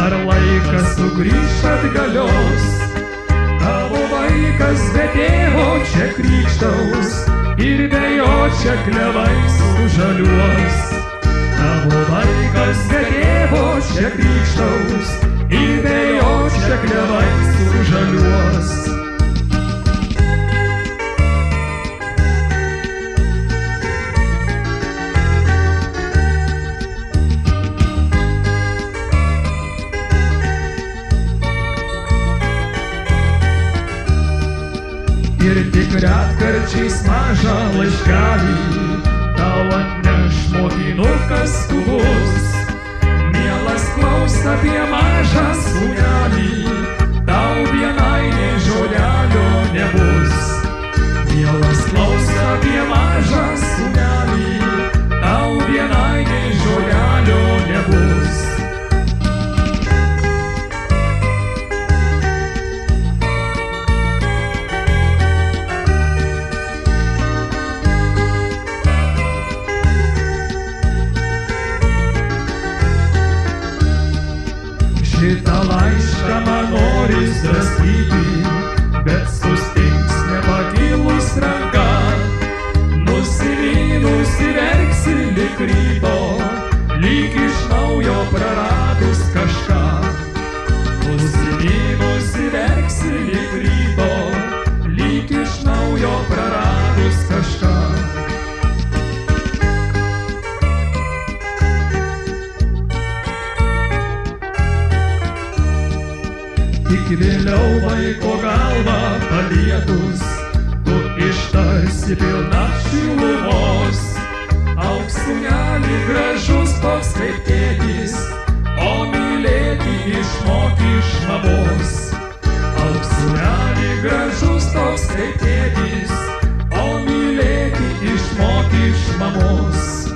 ar laikas sugrįš atgalios. Tavo vaikas be tėvo čia krykštaus ir be jo čia klevai sužaliuos. Tavo vaikas be tėvo čia krykštaus ir be jo čia klevai sužaliuos. Ir tik retkarčiais mažą laiškelį tau atneš mokinukas skubus. Mielas klaus apie mažą sūnelį, tau vienai nė žodelio nebus. Mielas klaus apie mažą sūnelį, tau vienai nė žodelio nebus. Šitą laišką man noris draskyti, bet sustings nepakilus ranka. Nusivylusi verksi lyg ryto, lyg iš naujo praradus kažką. Nusivylusi verksi lyg ryto, lyg iš naujo praradus kažką. Tik vėliau vaiko galvą palietus, tu ištarsi pilna šilumos. Auks sūneli gražus toks kaip tėtis, o mylėti išmok iš mamos. Auks sūneli gražus toks kaip tėtis, o mylėti išmok iš mamos.